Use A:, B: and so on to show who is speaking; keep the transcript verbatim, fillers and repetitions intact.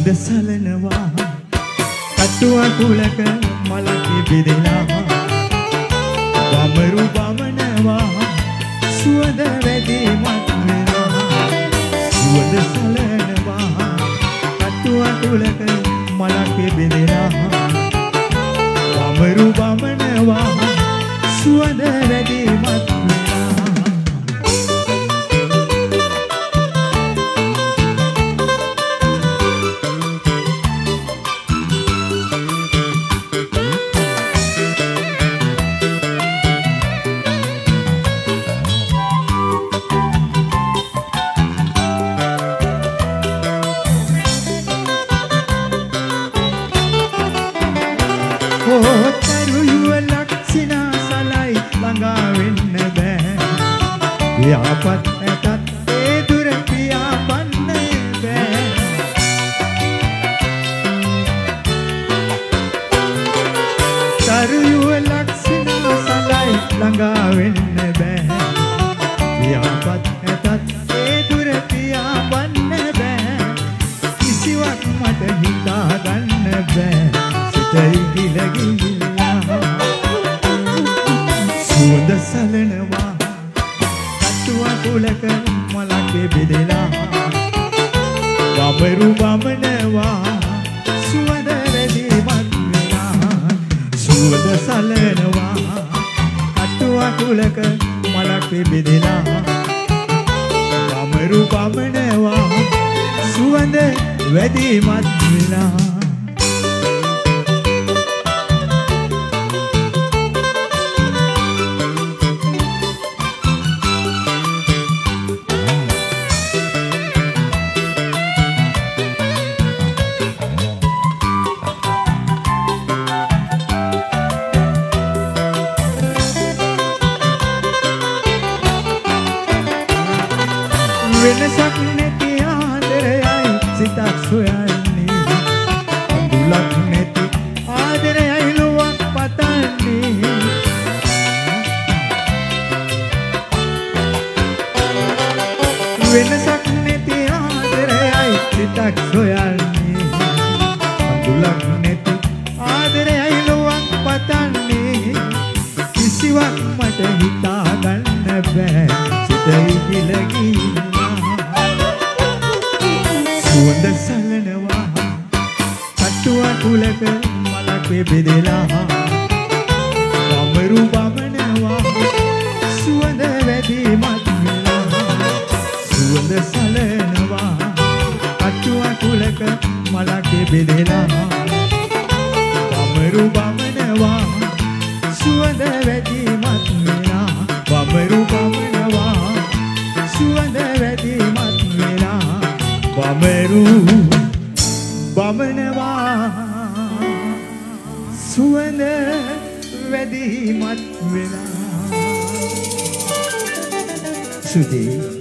A: සලනවා කටුව කුලක මලක් බෙදෙනවා වමරු බමනවා සුවඳ වැදීමත් වෙනවා සුවඳ සලනවා කටුව කුලක මලක් බෙදෙනවා වමරු බමනවා සුවඳ වැදීමත් වෙනවා යාපත් ඇතත් ඒ දුර පියාපන්න බෑ තරුයුව ලක්ෂණ සලයි ළඟා වෙන්න බෑ යාපත් ඇතත් ඒ දුර පියාපන්න බෑ කිසිවක් මට හිතා ගන්න බෑ සිතයි ගිලගිලා සුවඳ සලනවා කුලක මලක් බෙදෙලා වමරු බමනවා සුවඳ වැදීමත් වෙනවා සුවඳ සලනවා කටුව කුලක මලක් බෙදෙලා වමරු බමනවා සුවඳ වැදීමත් වෙනවා වෙනසක් නැති ආදරයයි සිතක් සොයන්නේ අඳුලක් නැති ආදරයයි ලොවක් පතන්නේ වෙනසක් නැති ආදරයයි සිතක් සොයන්නේ අඳුලක් නැති ආදරයයි ලොවක් පතන්නේ කිසිවක් මට හිතා ගන්න බෑ සිතයි ගිලගී සුවඳ සලනවා කටුව කුලක මලක් බෙදෙලා වමරු බමනවා සුවඳ වැදීමත් වෙනවා සුවඳ සලනවා කටුව කුලක මලක් බෙදෙලා වමරු බමනවා සුවඳ වැදීමත් වෙනවා වමරු බමනවා සුවඳ වැදීමත් වෙනවා වමරු බමනවා සුවඳ වැදීමත් වෙලා සුදී